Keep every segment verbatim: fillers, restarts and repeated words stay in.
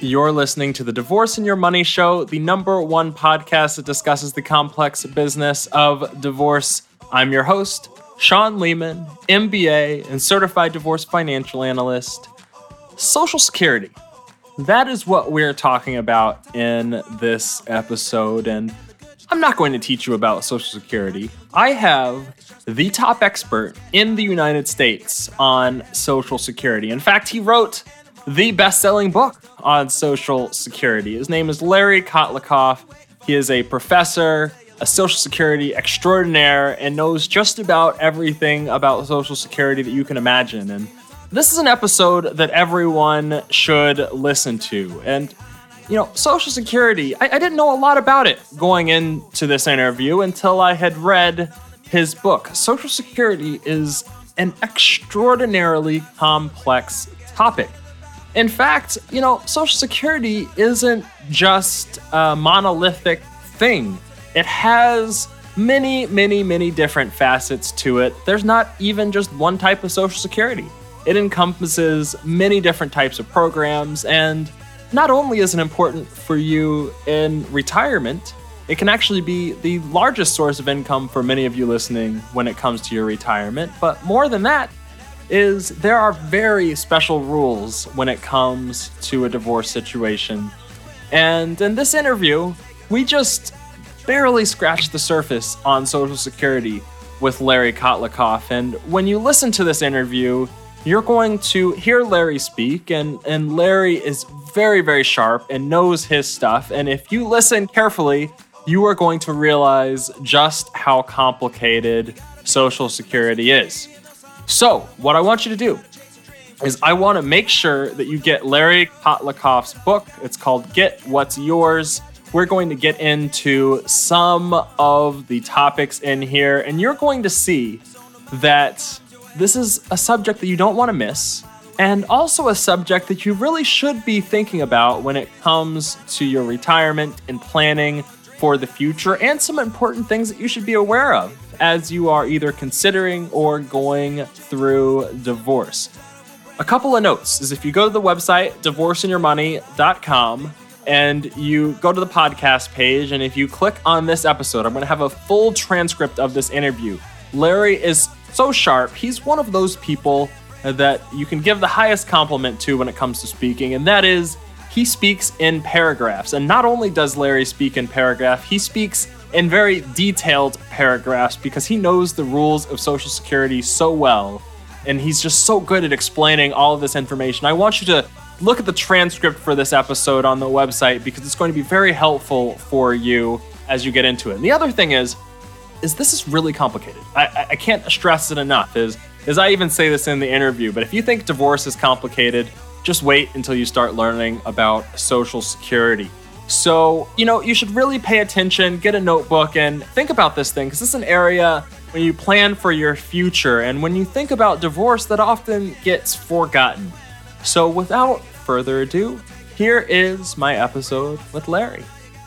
You're listening to the Divorce and Your Money Show, the number one podcast that discusses the complex business of divorce. I'm your host, Sean Lehman, M B A and certified divorce financial analyst. Social Security. That is what we're talking about in this episode, and I'm not going to teach you about Social Security. I have the top expert in the United States on Social Security. In fact, he wrote the best-selling book on Social Security. His name is Larry Kotlikoff. He is a professor, a Social Security extraordinaire, and knows just about everything about Social Security that you can imagine. And this is an episode that everyone should listen to. And, you know, Social Security, I, I didn't know a lot about it going into this interview until I had read his book. Social Security is an extraordinarily complex topic. In fact, you know, Social Security isn't just a monolithic thing. It has many, many, many different facets to it. There's not even just one type of Social Security. It encompasses many different types of programs, and not only is it important for you in retirement, it can actually be the largest source of income for many of you listening when it comes to your retirement. But more than that is there are very special rules when it comes to a divorce situation. And in this interview, we just barely scratched the surface on Social Security with Larry Kotlikoff. And when you listen to this interview, you're going to hear Larry speak, and, and Larry is very, very sharp and knows his stuff. And if you listen carefully, you are going to realize just how complicated Social Security is. So, what I want you to do is I want to make sure that you get Larry Kotlikoff's book. It's called Get What's Yours. We're going to get into some of the topics in here, and you're going to see that this is a subject that you don't want to miss, and also a subject that you really should be thinking about when it comes to your retirement and planning for the future, and some important things that you should be aware of as you are either considering or going through divorce. A couple of notes is if you go to the website, divorce and your money dot com, and you go to the podcast page, and if you click on this episode, I'm going to have a full transcript of this interview. Larry is so sharp. He's one of those people that you can give the highest compliment to when it comes to speaking, and that is he speaks in paragraphs. And not only does Larry speak in paragraph, he speaks in very detailed paragraphs because he knows the rules of Social Security so well, and he's just so good at explaining all of this information. I want you to look at the transcript for this episode on the website because it's going to be very helpful for you as you get into it. And the other thing is, is this is really complicated. I, I can't stress it enough, is, is I even say this in the interview, but if you think divorce is complicated, just wait until you start learning about Social Security. So, you know, you should really pay attention, get a notebook, and think about this thing, because this is an area when you plan for your future, and when you think about divorce, that often gets forgotten. So without further ado, here is my episode with Larry.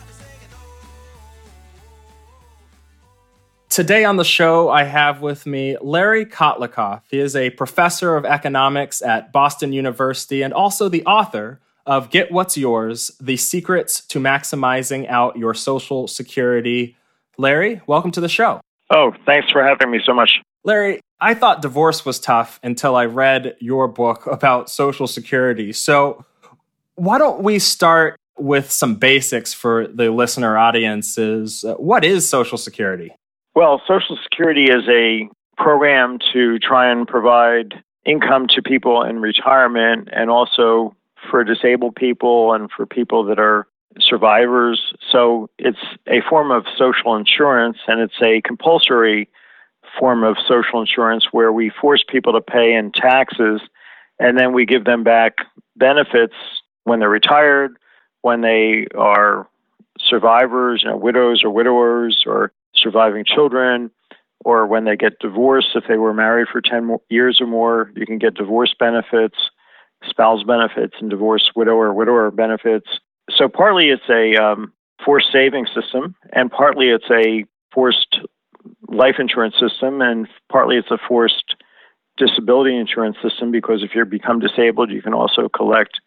Today on the show, I have with me Larry Kotlikoff. He is a professor of economics at Boston University and also the author of Get What's Yours, The Secrets to Maximizing Out Your Social Security. Larry, welcome to the show. Oh, thanks for having me so much. Larry, I thought divorce was tough until I read your book about Social Security. So why don't we start with some basics for the listener audiences? What is Social Security? Well, Social Security is a program to try and provide income to people in retirement, and also for disabled people and for people that are survivors. So it's a form of social insurance, and it's a compulsory form of social insurance where we force people to pay in taxes, and then we give them back benefits when they're retired, when they are survivors, you know, widows or widowers, or surviving children, or when they get divorced. If they were married for ten years or more, you can get divorce benefits, spouse benefits, and divorce widow or widower benefits. So partly it's a um, forced savings system, and partly it's a forced life insurance system, and partly it's a forced disability insurance system, because if you become disabled, you can also collect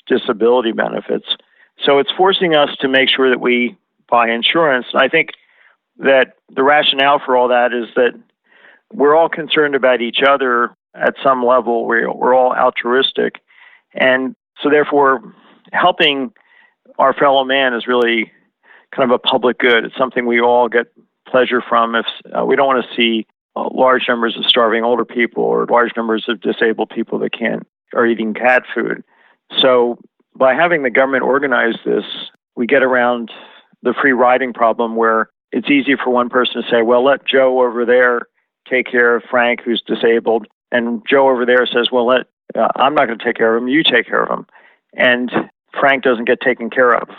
disability benefits. So it's forcing us to make sure that we buy insurance. And I think that the rationale for all that is that we're all concerned about each other at some level. We're, we're all altruistic. And so therefore, helping our fellow man is really kind of a public good. It's something we all get pleasure from. If uh, we don't want to see uh, large numbers of starving older people or large numbers of disabled people that can't are eating cat food. So by having the government organize this, we get around the free riding problem where it's easy for one person to say, well, let Joe over there take care of Frank, who's disabled. And Joe over there says, well, let uh, I'm not going to take care of him. You take care of him. And Frank doesn't get taken care of.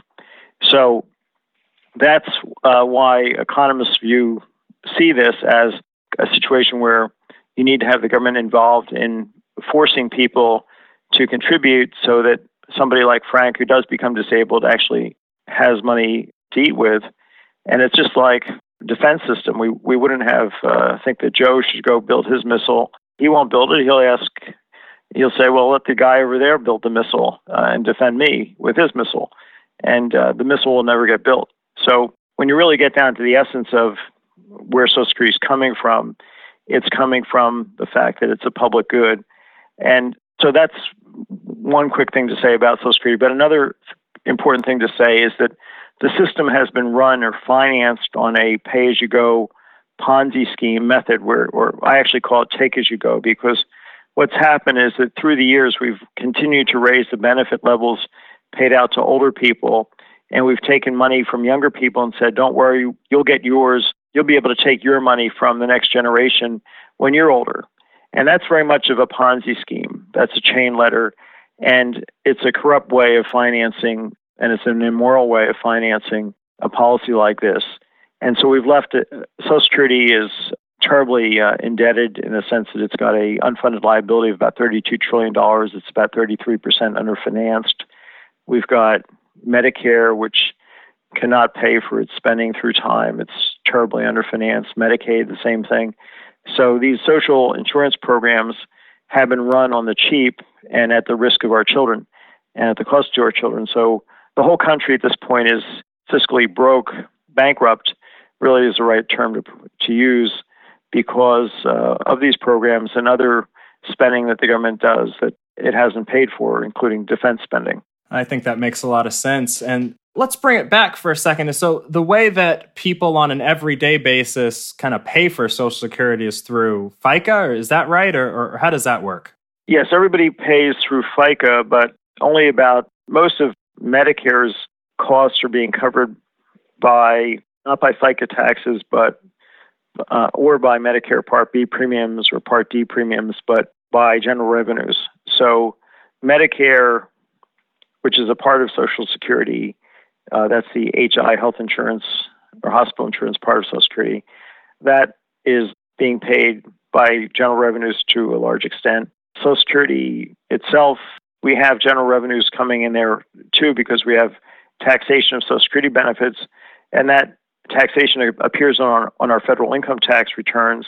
So that's uh, why economists view see this as a situation where you need to have the government involved in forcing people to contribute so that somebody like Frank, who does become disabled, actually has money to eat with. And it's just like defense system. We we wouldn't have uh, think that Joe should go build his missile. He won't build it. He'll ask. He'll say, "Well, let the guy over there build the missile uh, and defend me with his missile," and uh, the missile will never get built. So when you really get down to the essence of where Social Security is coming from, it's coming from the fact that it's a public good. And so that's one quick thing to say about Social Security. But another important thing to say is that the system has been run or financed on a pay-as-you-go Ponzi scheme method, where, or I actually call it take-as-you-go, because what's happened is that through the years, we've continued to raise the benefit levels paid out to older people, and we've taken money from younger people and said, don't worry, you'll get yours. You'll be able to take your money from the next generation when you're older. And that's very much of a Ponzi scheme. That's a chain letter, and it's a corrupt way of financing, and it's an immoral way of financing a policy like this. And so we've left it. Social Security is terribly uh, indebted in the sense that it's got a unfunded liability of about thirty-two trillion dollars. It's about thirty-three percent underfinanced. We've got Medicare, which cannot pay for its spending through time. It's terribly underfinanced. Medicaid, the same thing. So these social insurance programs have been run on the cheap and at the risk of our children and at the cost to our children. So the whole country at this point is fiscally broke, bankrupt, really is the right term to, to use, because uh, of these programs and other spending that the government does that it hasn't paid for, including defense spending. I think that makes a lot of sense. And let's bring it back for a second. So the way that people on an everyday basis kind of pay for Social Security is through FICA, or is that right? Or, or how does that work? Yes, everybody pays through FICA, but only about most of Medicare's costs are being covered by, not by FICA taxes, but uh, or by Medicare Part B premiums or Part D premiums, but by general revenues. So Medicare, which is a part of Social Security, uh, that's the H I, health insurance or hospital insurance part of Social Security, that is being paid by general revenues to a large extent. Social Security itself, we have general revenues coming in there too, because we have taxation of Social Security benefits, and that taxation appears on our, on our federal income tax returns,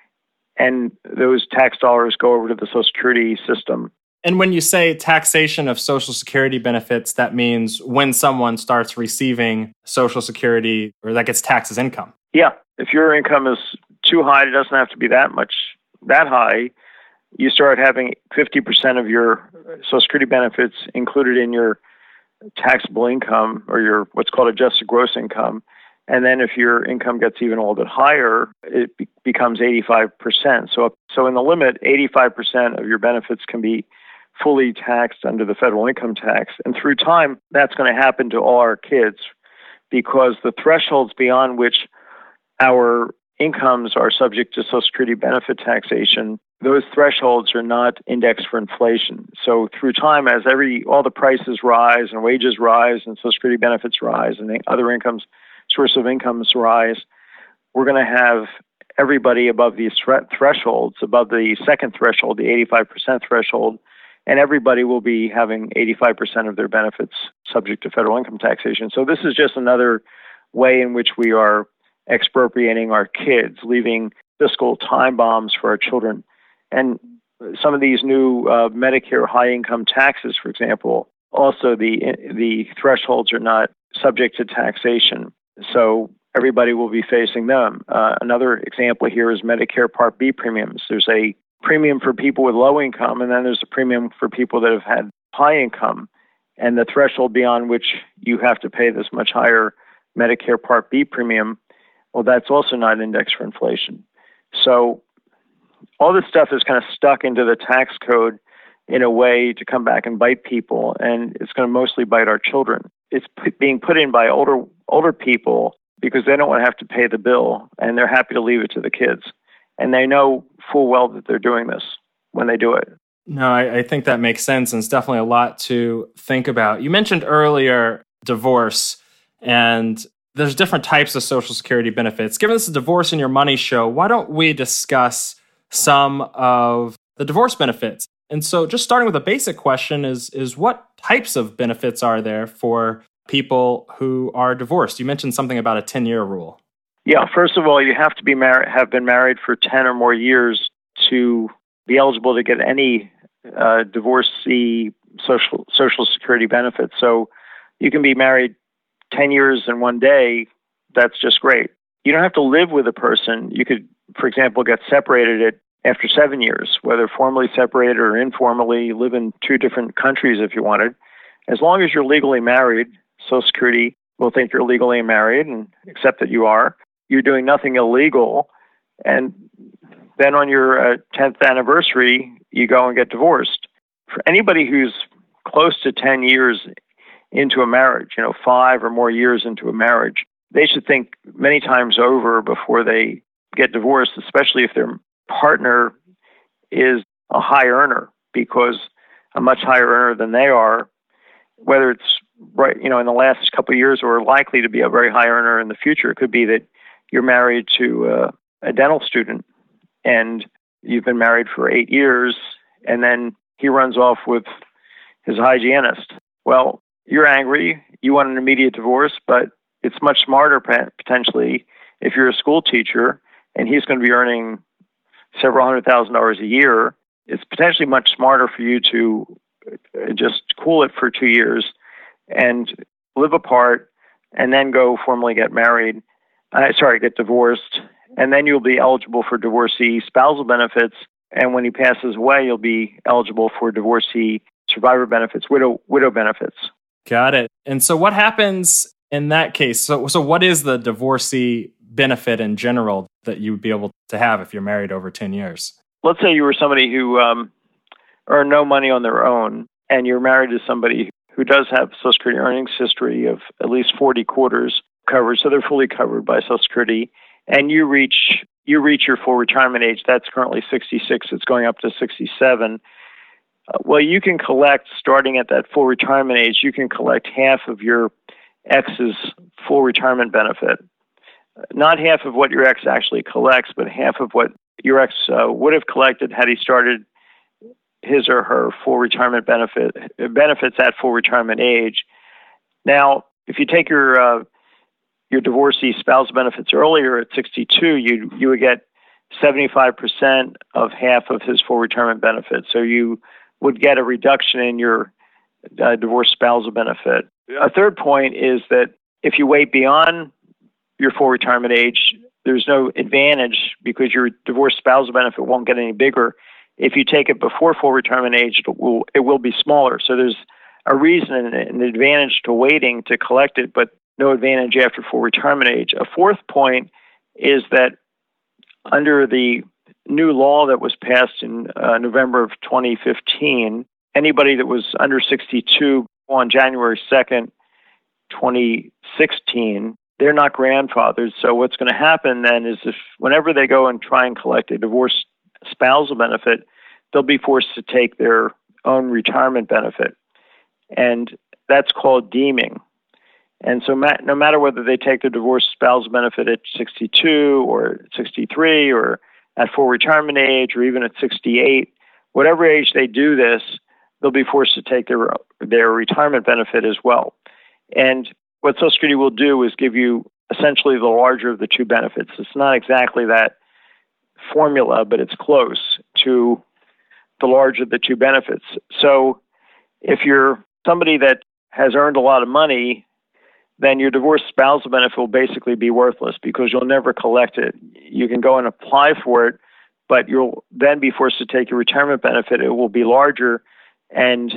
and those tax dollars go over to the Social Security system. And when you say taxation of Social Security benefits, that means when someone starts receiving Social Security, or that gets taxed as income. Yeah. If your income is too high, it doesn't have to be that much, that high. You start having fifty percent of your Social Security benefits included in your taxable income, or your what's called adjusted gross income. And then if your income gets even a little bit higher, it be- becomes eighty-five percent. So, so in the limit, eighty-five percent of your benefits can be fully taxed under the federal income tax. And through time, that's going to happen to all our kids, because the thresholds beyond which our incomes are subject to Social Security benefit taxation, those thresholds are not indexed for inflation. So through time, as every all the prices rise and wages rise and Social Security benefits rise and other incomes, source of incomes rise, we're going to have everybody above these thre- thresholds, above the second threshold, the eighty-five percent threshold, and everybody will be having eighty-five percent of their benefits subject to federal income taxation. So this is just another way in which we are expropriating our kids, leaving fiscal time bombs for our children. And some of these new uh, Medicare high-income taxes, for example, also the the thresholds are not subject to taxation. So everybody will be facing them. Uh, another example here is Medicare Part B premiums. There's a premium for people with low income, and then there's a premium for people that have had high income. And the threshold beyond which you have to pay this much higher Medicare Part B premium, well, that's also not indexed for inflation. So all this stuff is kind of stuck into the tax code in a way to come back and bite people, and it's going to mostly bite our children. It's p- being put in by older older people because they don't want to have to pay the bill, and they're happy to leave it to the kids. And they know full well that they're doing this when they do it. No, I, I think that makes sense, and it's definitely a lot to think about. You mentioned earlier divorce, and there's different types of Social Security benefits. Given this is a Divorce in Your Money show, why don't we discuss some of the divorce benefits? And so just starting with a basic question is, is what types of benefits are there for people who are divorced? You mentioned something about a ten-year rule. Yeah, first of all, you have to be married, have been married for ten or more years to be eligible to get any uh, divorcee social social security benefits. So you can be married ten years and one day. That's just great. You don't have to live with a person. You could, for example, get separated at after seven years, whether formally separated or informally, live in two different countries if you wanted. As long as you're legally married, Social Security will think you're legally married and accept that you are. You're doing nothing illegal. And then on your uh, tenth anniversary, you go and get divorced. For anybody who's close to ten years into a marriage, you know, five or more years into a marriage, they should think many times over before they get divorced, especially if their partner is a high earner, because a much higher earner than they are, whether it's right, you know, in the last couple of years or likely to be a very high earner in the future. It could be that you're married to uh, a dental student and you've been married for eight years and then he runs off with his hygienist. Well, you're angry, you want an immediate divorce, but it's much smarter potentially if you're a school teacher and he's going to be earning several hundred thousand dollars a year. It's potentially much smarter for you to just cool it for two years and live apart and then go formally get married. Uh, sorry, get divorced. And then you'll be eligible for divorcee spousal benefits. And when he passes away, you'll be eligible for divorcee survivor benefits, widow widow benefits. Got it. And so what happens in that case? So, so what is the divorcee benefit in general that you would be able to have if you're married over ten years? Let's say you were somebody who um, earned no money on their own, and you're married to somebody who does have Social Security earnings history of at least forty quarters coverage, so they're fully covered by Social Security, and you reach you reach your full retirement age. That's currently sixty-six. It's going up to sixty-seven. Uh, well, you can collect, starting at that full retirement age, you can collect half of your ex's full retirement benefit. Not half of what your ex actually collects, but half of what your ex uh, would have collected had he started his or her full retirement benefit benefits at full retirement age. Now, if you take your uh, your divorcee spouse benefits earlier at sixty-two, you you would get seventy-five percent of half of his full retirement benefit. So you would get a reduction in your uh, divorced spousal benefit. A third point is that if you wait beyond your full retirement age, there's no advantage because your divorced spousal benefit won't get any bigger. If you take it before full retirement age, it will, it will be smaller. So there's a reason and an advantage to waiting to collect it, but no advantage after full retirement age. A fourth point is that under the new law that was passed in uh, November of twenty fifteen, anybody that was under sixty-two on January second, twenty sixteen, they're not grandfathered. So what's going to happen then is if whenever they go and try and collect a divorced spousal benefit, they'll be forced to take their own retirement benefit. And that's called deeming. And so ma- no matter whether they take the divorced spousal benefit at sixty-two or sixty-three or at full retirement age or even at sixty-eight, whatever age they do this, they'll be forced to take their their retirement benefit as well. And what Social Security will do is give you essentially the larger of the two benefits. It's not exactly that formula, but it's close to the larger of the two benefits. So if you're somebody that has earned a lot of money, then your divorced spousal benefit will basically be worthless because you'll never collect it. You can go and apply for it, but you'll then be forced to take your retirement benefit. It will be larger, and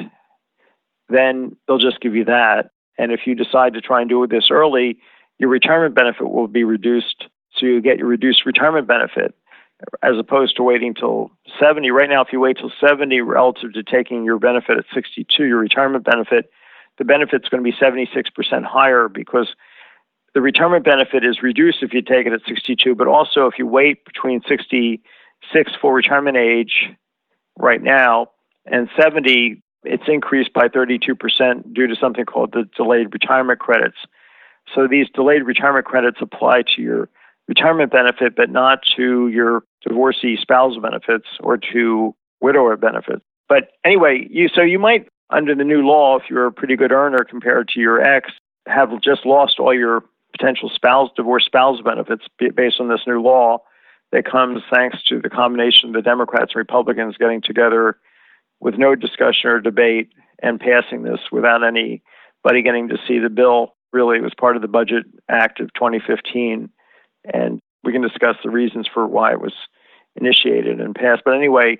then they'll just give you that. And if you decide to try and do this early, your retirement benefit will be reduced, so you get your reduced retirement benefit, as opposed to waiting till seventy. Right now, if you wait till seventy relative to taking your benefit at sixty-two, your retirement benefit, the benefit's going to be seventy-six percent higher because the retirement benefit is reduced if you take it at sixty-two, but also if you wait between sixty-six full retirement age right now and seventy, it's increased by thirty-two percent due to something called the delayed retirement credits. So these delayed retirement credits apply to your retirement benefit, but not to your divorcee spousal benefits or to widower benefits. But anyway, you so you might, under the new law, if you're a pretty good earner compared to your ex, have just lost all your potential spouse, divorce spousal benefits based on this new law that comes thanks to the combination of the Democrats and Republicans getting together with no discussion or debate and passing this without anybody getting to see the bill. Really, it was part of the Budget Act of twenty fifteen, and we can discuss the reasons for why it was initiated and passed. But anyway,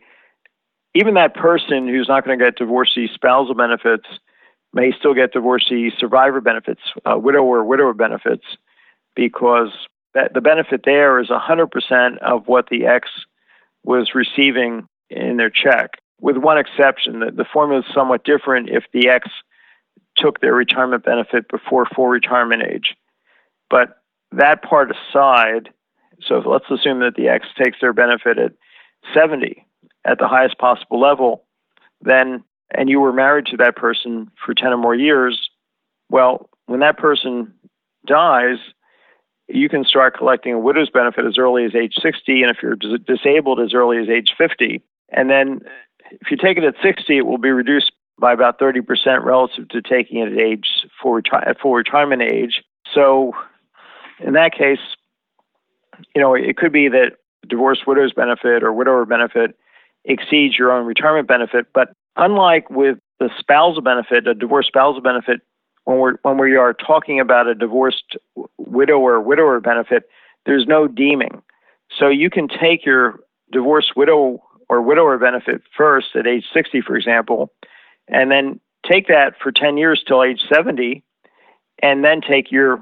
even that person who's not going to get divorcee spousal benefits may still get divorcee survivor benefits, uh, widower or widower benefits, because that the benefit there is one hundred percent of what the ex was receiving in their check, with one exception. That the formula is somewhat different if the ex took their retirement benefit before full retirement age. But that part aside, so let's assume that the ex takes their benefit at seventy at the highest possible level, then, and you were married to that person for ten or more years, well, when that person dies, you can start collecting a widow's benefit as early as age sixty, and if you're dis- disabled, as early as age fifty. And then if you take it at sixty, it will be reduced by about thirty percent relative to taking it at age full, reti- at full retirement age. So in that case, you know, it could be that divorced widow's benefit or widower benefit exceeds your own retirement benefit. But unlike with the spousal benefit, a divorced spousal benefit, when we're when we are talking about a divorced widower widower benefit, there's no deeming. So you can take your divorced widow or widower benefit first at age sixty, for example, and then take that for ten years till age seventy, and then take your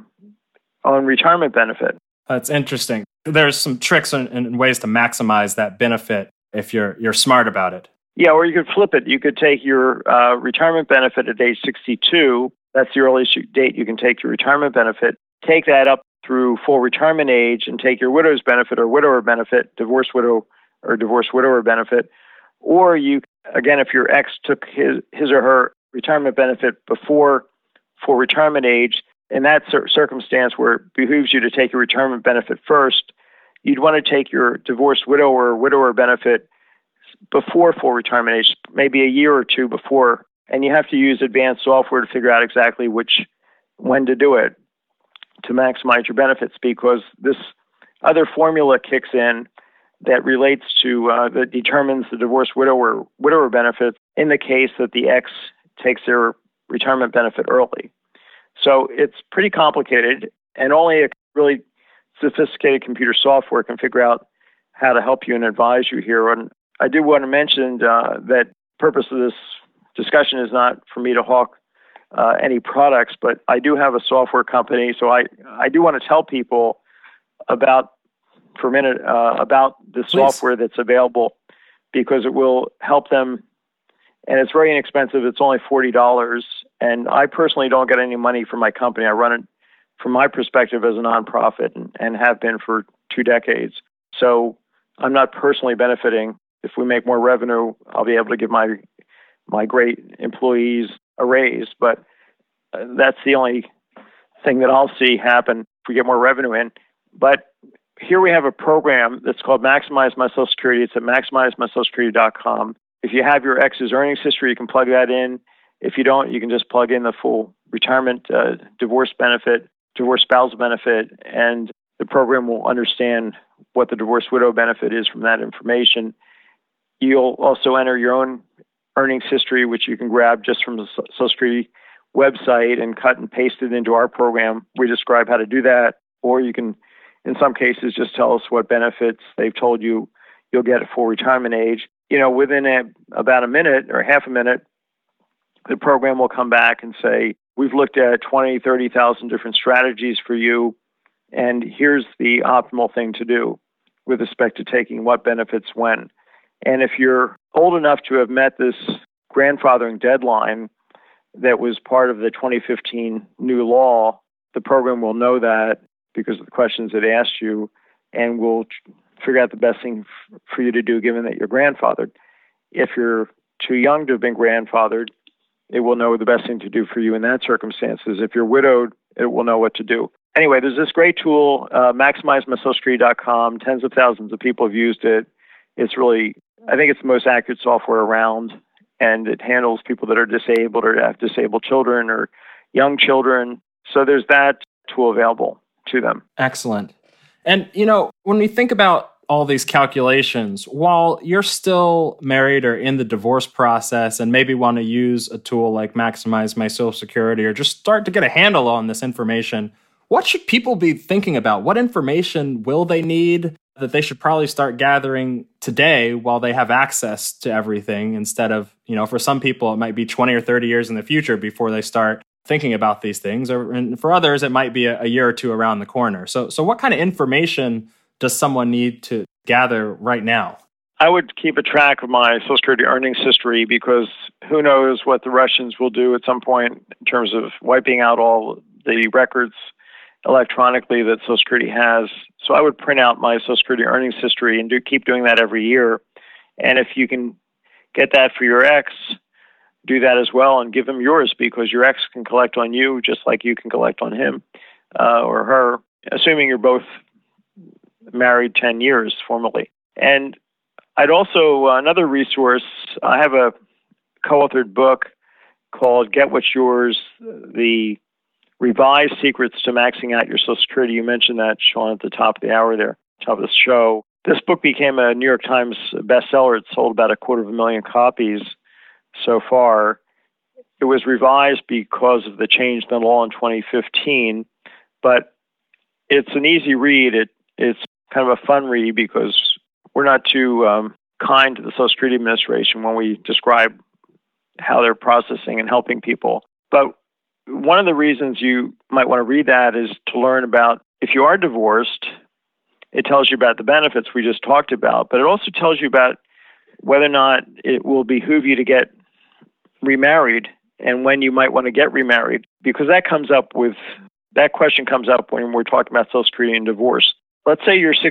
own retirement benefit. That's interesting. There's some tricks and, and ways to maximize that benefit if you're you're smart about it. Yeah, or you could flip it. You could take your uh, retirement benefit at age sixty-two. That's the earliest date you can take your retirement benefit. Take that up through full retirement age and take your widow's benefit or widower benefit, divorced widow or divorced widower benefit. Or you, again, if your ex took his, his or her retirement benefit before full retirement age, in that cir- circumstance where it behooves you to take your retirement benefit first, you'd want to take your divorced widower or widower benefit before full retirement age, maybe a year or two before, and you have to use advanced software to figure out exactly which, when to do it to maximize your benefits, because this other formula kicks in that relates to, uh, that determines the divorced widower widower benefit in the case that the ex takes their retirement benefit early. So it's pretty complicated, and only a really sophisticated computer software can figure out how to help you and advise you here. And I do want to mention uh, that the purpose of this discussion is not for me to hawk uh, any products, but I do have a software company, so I, I do want to tell people about, for a minute, uh, about the Please. software that's available, because it will help them, and it's very inexpensive. It's only forty dollars, and I personally don't get any money from my company. I run it from my perspective as a nonprofit and, and have been for two decades. So I'm not personally benefiting. If we make more revenue, I'll be able to give my my great employees a raise, but uh, that's the only thing that I'll see happen if we get more revenue in. But here we have a program that's called Maximize My Social Security. It's at maximize my social security dot com. If you have your ex's earnings history, you can plug that in. If you don't, you can just plug in the full retirement uh, divorce benefit, divorce spousal benefit, and the program will understand what the divorced widow benefit is from that information. You'll also enter your own earnings history, which you can grab just from the Social Security website and cut and paste it into our program. We describe how to do that. Or you can, in some cases, just tell us what benefits they've told you you'll get at full retirement age. You know, within a, about a minute or half a minute, the program will come back and say, we've looked at twenty, thirty thousand different strategies for you, and here's the optimal thing to do with respect to taking what benefits when. And if you're old enough to have met this grandfathering deadline that was part of the twenty fifteen new law, the program will know that because of the questions it asked you, and will figure out the best thing f- for you to do given that you're grandfathered. If you're too young to have been grandfathered, it will know the best thing to do for you in that circumstances. If you're widowed, it will know what to do. Anyway, there's this great tool, uh, maximize my social security dot com. Tens of thousands of people have used it. It's really, I think it's the most accurate software around, and it handles people that are disabled or have disabled children or young children. So there's that tool available to them. Excellent. And, you know, when we think about all these calculations, while you're still married or in the divorce process and maybe want to use a tool like Maximize My Social Security or just start to get a handle on this information, what should people be thinking about? What information will they need that they should probably start gathering today while they have access to everything instead of, you know, for some people, it might be twenty or thirty years in the future before they start thinking about these things. Or and for others, it might be a, a year or two around the corner. So, so what kind of information does someone need to gather right now? I would keep a track of my Social Security earnings history because who knows what the Russians will do at some point in terms of wiping out all the records electronically that Social Security has. So I would print out my Social Security earnings history and do keep doing that every year. And if you can get that for your ex, do that as well and give them yours because your ex can collect on you just like you can collect on him uh, or her, assuming you're both married ten years formally. And I'd also, uh, another resource, I have a co-authored book called Get What's Yours, the Revised Secrets to Maxing Out Your Social Security. You mentioned that, Sean, at the top of the hour there, top of the show. This book became a New York Times bestseller. It sold about a quarter of a million copies so far. It was revised because of the change in the law in twenty fifteen, but it's an easy read. It It's kind of a fun read because we're not too um, kind to the Social Security Administration when we describe how they're processing and helping people. But one of the reasons you might want to read that is to learn about if you are divorced, it tells you about the benefits we just talked about, but it also tells you about whether or not it will behoove you to get remarried and when you might want to get remarried, because that comes up with, that question comes up when we're talking about Social Security and divorce. Let's say you're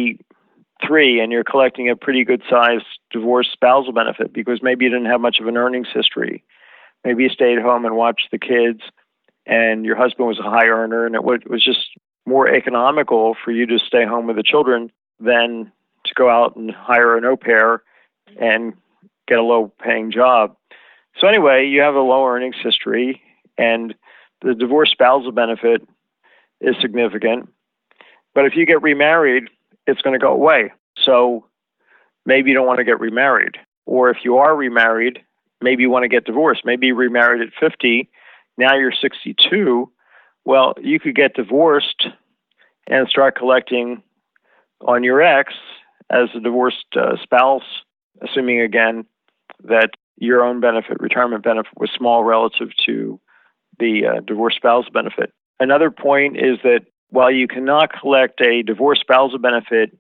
sixty-three and you're collecting a pretty good sized divorce spousal benefit because maybe you didn't have much of an earnings history. Maybe you stayed home and watched the kids and your husband was a high earner and it was just more economical for you to stay home with the children than to go out and hire an au pair and get a low paying job. So anyway, you have a low earnings history and the divorce spousal benefit is significant. But if you get remarried, it's going to go away. So maybe you don't want to get remarried. Or if you are remarried, maybe you want to get divorced. Maybe you remarried at fifty. Now you're sixty-two. Well, you could get divorced and start collecting on your ex as a divorced uh, spouse, assuming, again, that your own benefit, retirement benefit, was small relative to the uh, divorced spouse benefit. Another point is that while you cannot collect a divorced spousal benefit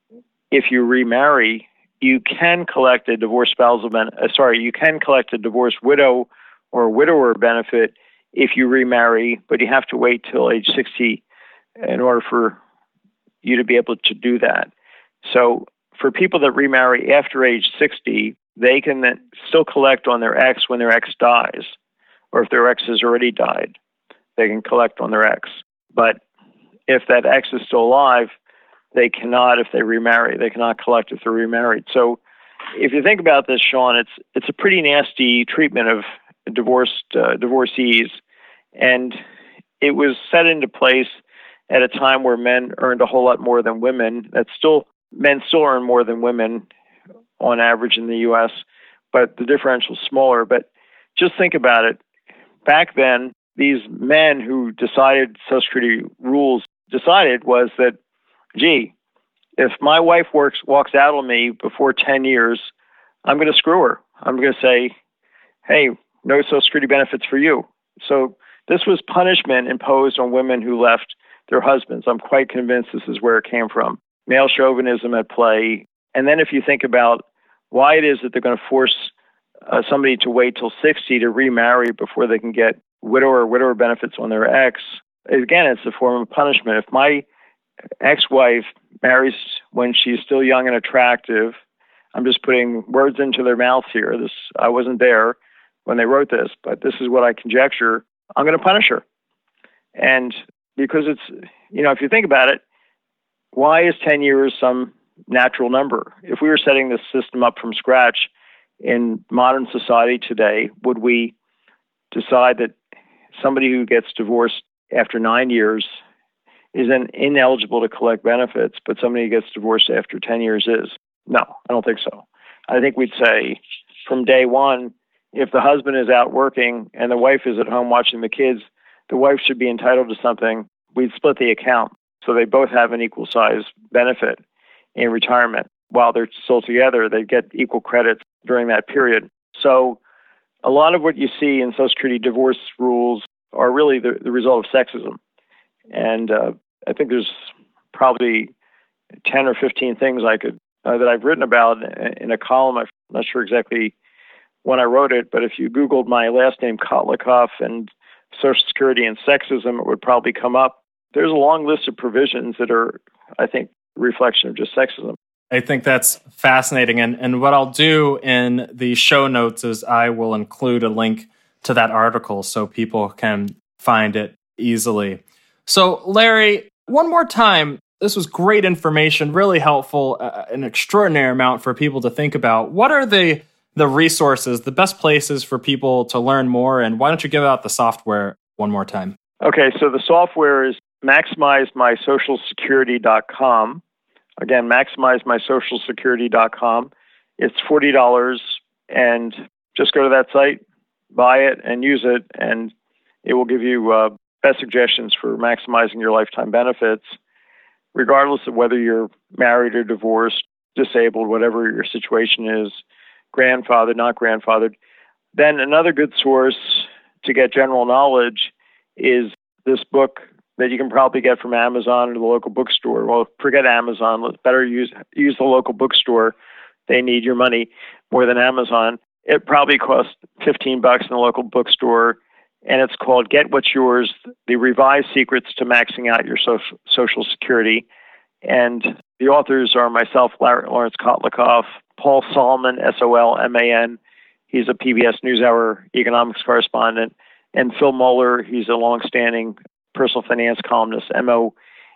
if you remarry, you can collect a divorced spousal benefit. Uh, sorry, you can collect a divorced widow or widower benefit if you remarry, but you have to wait till age sixty in order for you to be able to do that. So for people that remarry after age sixty, they can then still collect on their ex when their ex dies, or if their ex has already died, they can collect on their ex. But if that ex is still alive, they cannot if they remarry. They cannot collect if they're remarried. So if you think about this, Sean, it's it's a pretty nasty treatment of divorced uh, divorcees. And it was set into place at a time where men earned a whole lot more than women. That's still, men still earn more than women on average in the U S, but the differential is smaller. But just think about it. Back then, these men who decided Social Security rules decided was that, gee, if my wife works walks out on me before ten years, I'm going to screw her. I'm going to say, hey, no Social Security benefits for you. So this was punishment imposed on women who left their husbands. I'm quite convinced this is where it came from. Male chauvinism at play. And then if you think about why it is that they're going to force uh, somebody to wait till sixty to remarry before they can get widower or widower benefits on their ex, again, it's a form of punishment. If my ex-wife marries when she's still young and attractive, I'm just putting words into their mouths here. This I wasn't there when they wrote this, but this is what I conjecture. I'm going to punish her. And because it's, you know, if you think about it, why is ten years some natural number? If we were setting this system up from scratch in modern society today, would we decide that somebody who gets divorced after nine years is then ineligible to collect benefits, but somebody who gets divorced after ten years is? No, I don't think so. I think we'd say from day one, if the husband is out working and the wife is at home watching the kids, the wife should be entitled to something. We'd split the account so they both have an equal size benefit in retirement. While they're still together, they get equal credits during that period. So a lot of what you see in Social Security divorce rules are really the, the result of sexism. And uh, I think there's probably ten or fifteen things I could uh, that I've written about in a column. I'm not sure exactly when I wrote it, but if you Googled my last name, Kotlikoff, and Social Security and sexism, it would probably come up. There's a long list of provisions that are, I think, a reflection of just sexism. I think that's fascinating. And, and what I'll do in the show notes is I will include a link to that article so people can find it easily. So, Larry, one more time, this was great information, really helpful, uh, an extraordinary amount for people to think about. What are the the resources, the best places for people to learn more? And why don't you give out the software one more time? Okay, so the software is maximize my social security dot com. Again, maximize my social security dot com. It's forty dollars, and just go to that site, buy it, and use it, and it will give you uh, best suggestions for maximizing your lifetime benefits, regardless of whether you're married or divorced, disabled, whatever your situation is, grandfathered, not grandfathered. Then another good source to get general knowledge is this book that you can probably get from Amazon or the local bookstore. Well, forget Amazon. Let's better use use the local bookstore. They need your money more than Amazon. It probably costs fifteen bucks in the local bookstore, and it's called Get What's Yours, The Revised Secrets to Maxing Out Your Social, Social Security. And the authors are myself, Larry, Lawrence Kotlikoff, Paul Solman, S O L M A N. He's a P B S NewsHour economics correspondent. And Phil Moeller, he's a longstanding personal finance columnist, M O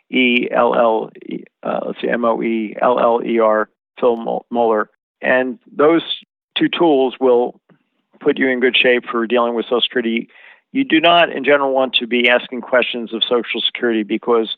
E L L E, uh, let's see, M O E L L E R, Phil Moeller. And those two tools will put you in good shape for dealing with Social Security. You do not, in general, want to be asking questions of Social Security because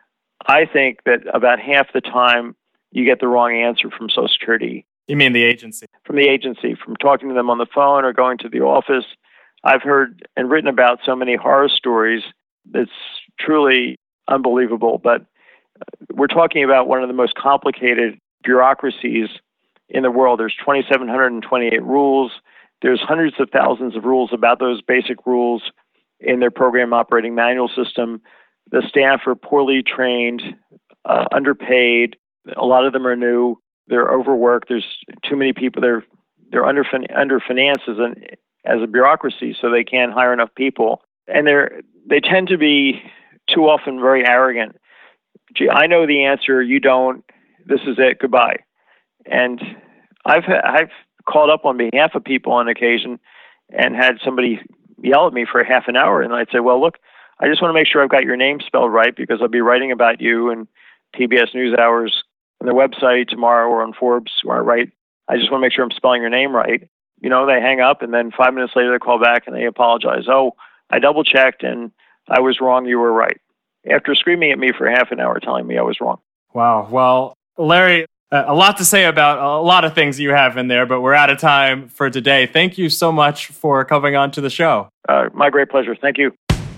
I think that about half the time you get the wrong answer from Social Security. You mean the agency? From the agency, from talking to them on the phone or going to the office. I've heard and written about so many horror stories. It's truly unbelievable. But we're talking about one of the most complicated bureaucracies in the world. There's two thousand seven hundred twenty-eight rules. There's hundreds of thousands of rules about those basic rules in their program operating manual system. The staff are poorly trained, uh, underpaid. A lot of them are new. They're overworked. There's too many people. They're they're under underfinanced as an as a bureaucracy, so they can't hire enough people. And they're they tend to be too often very arrogant. Gee, I know the answer. You don't. This is it. Goodbye. And I've I've called up on behalf of people on occasion and had somebody yell at me for half an hour, and I'd say, well, look, I just want to make sure I've got your name spelled right because I'll be writing about you and P B S NewsHours on their website tomorrow or on Forbes where I write. I just want to make sure I'm spelling your name right. You know, they hang up and then five minutes later they call back and they apologize. Oh, I double checked and I was wrong. You were right. After screaming at me for half an hour telling me I was wrong. Wow. Well, Larry, Uh, a lot to say about a lot of things you have in there, but we're out of time for today. Thank you so much for coming on to the show. Uh, my great pleasure. Thank you.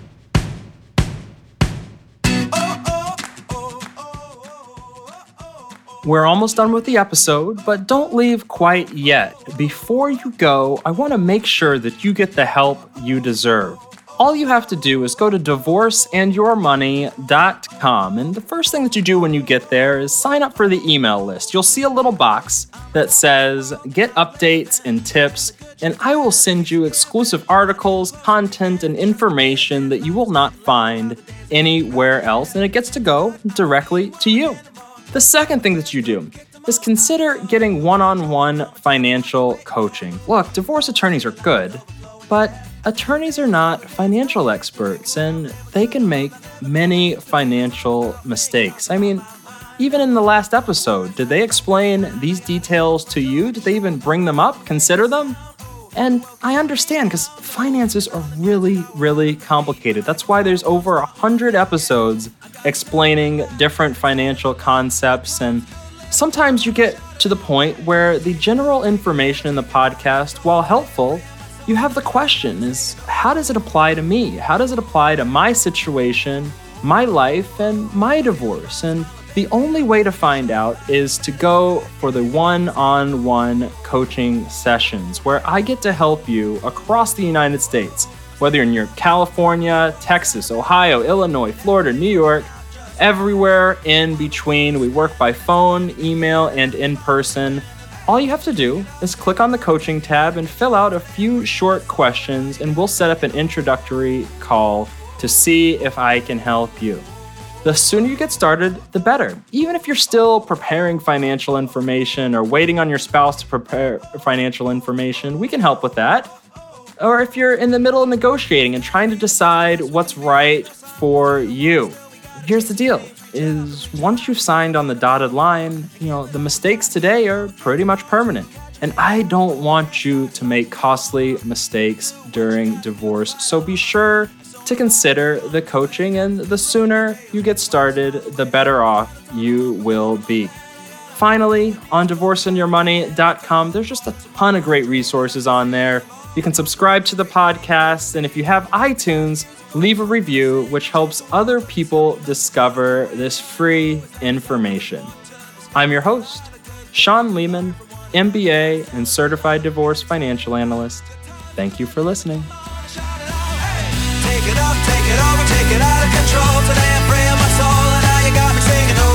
We're almost done with the episode, but don't leave quite yet. Before you go, I want to make sure that you get the help you deserve. All you have to do is go to divorce and your money dot com, and the first thing that you do when you get there is sign up for the email list. You'll see a little box that says get updates and tips, and I will send you exclusive articles, content, and information that you will not find anywhere else, and it gets to go directly to you. The second thing that you do is consider getting one-on-one financial coaching. Look, divorce attorneys are good, but attorneys are not financial experts, and they can make many financial mistakes. I mean, even in the last episode, did they explain these details to you? Did they even bring them up, consider them? And I understand, because finances are really, really complicated. That's why there's over one hundred episodes explaining different financial concepts, and sometimes you get to the point where the general information in the podcast, while helpful, you have the question is, how does it apply to me? How does it apply to my situation, my life, and my divorce? And the only way to find out is to go for the one-on-one coaching sessions where I get to help you across the United States, whether you're in California, Texas, Ohio, Illinois, Florida, New York, everywhere in between. We work by phone, email, and in person. All you have to do is click on the coaching tab and fill out a few short questions, and we'll set up an introductory call to see if I can help you. The sooner you get started, the better. Even if you're still preparing financial information or waiting on your spouse to prepare financial information, we can help with that. Or if you're in the middle of negotiating and trying to decide what's right for you. Here's the deal, is once you've signed on the dotted line, you know, the mistakes today are pretty much permanent. And I don't want you to make costly mistakes during divorce. So be sure to consider the coaching, and the sooner you get started, the better off you will be. Finally, on divorce and your money dot com, there's just a ton of great resources on there. You can subscribe to the podcast, and if you have iTunes, leave a review, which helps other people discover this free information. I'm your host, Sean Lehman, M B A and Certified Divorce Financial Analyst. Thank you for listening. Take it up, take it over, take it out of control. Today I'm praying my soul, and now you got me singing.